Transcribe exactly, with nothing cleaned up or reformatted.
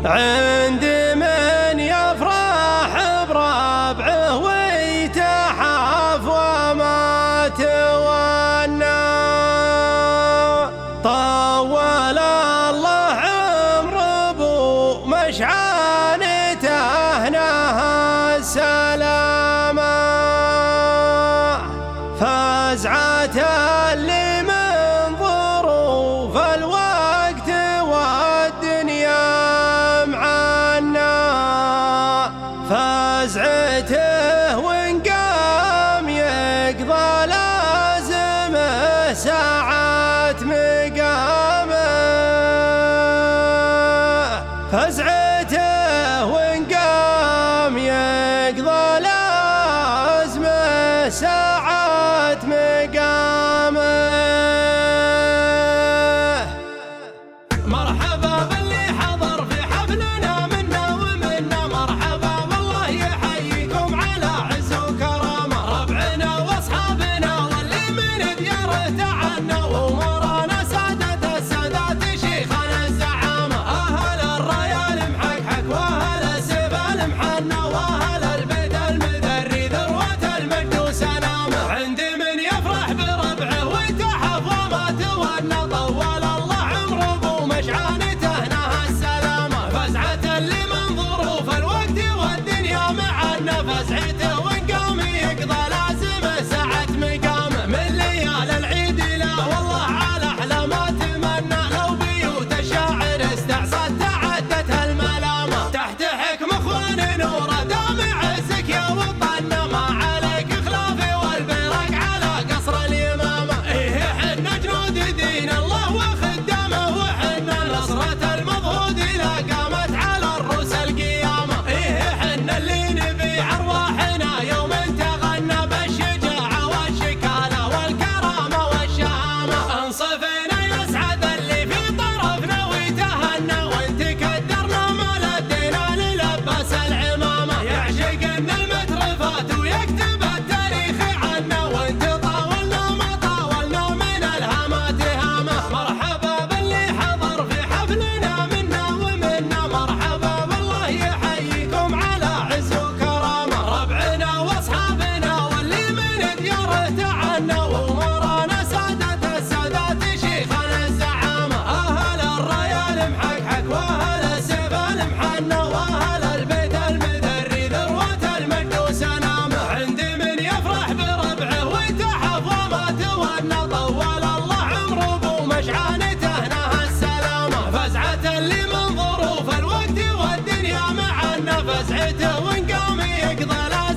عند من يفرح بربعه ويتحف وما تونى، طول الله عمر ابو مشعانته نهى السلامة، فزعة اللي من ظروف الوقت والدنيا معنا، فزعته وإن قام يقضى لازمه ساعة مقامه، فزعته وإن قام يقضى لازمه ساعة مقامه. مرحبا باللي حضر في حفلنا منا ومنا، مرحبا والله يحييكم على عز وكرامه، ربعنا واصحابنا واللي من دياره تعنا، وامورنا سادة السادات شيخنا الزعامه، اهل الريال محكحك واهل السبال محنا، واهل البيت المذري ذروه المجد وسلامه، عند من يفرح بربعه ويتحف وما تونى، طول الله عمره ابو مشعانته نهى السلامه، فزعة اللي من ظروف الوقت والدنيا معنا، فزعته وإن قام يقضى لازمه ساعة مقامه، من ليال العيد لا والله على احلى ما تمنى، لو بيوت الشاعر استعصت تعدت الملامه، تحت حكم اخوان نوره دام عزك يا وطننا، ما عليك خلافي والبيرق على قصر اليمامه، ايه حنا جنود دين الله وخدامه، وحنا نصرة المضهود لا قامت على الروس القيامه، ايه حنا اللي نبيع ارواحنا يوم تغنى بالشجاعه والشكاله والكرامه والشهامه، انصفنا يسعد اللي في طرفنا ويتهنى، وان تكدرنا ما لدينا للبس العمامه، يعشقنا المترفات ويكتب التاريخ عنا، وانت طاولنا ما طاولنا من الهامات هامه، مرحبا باللي حضر في حفلنا منا ومنا، مرحبا والله يحييكم على عز وكرامه، ربعنا واصحابنا واللي من دياره تعنا، وامورنا سادة السادات شيخنا الزعامه، اهل الريال محكحك واهل السبال محنا، واهل البيت المذري ذروه المجد وسلامه، عند من يفرح بربعه ويتحف وما تونى، طول الله عمره ابو مشعانته نهى السلامه، فزعة اللي من ظروف الوقت والدنيا معنا، فزعته وإن قام يقضى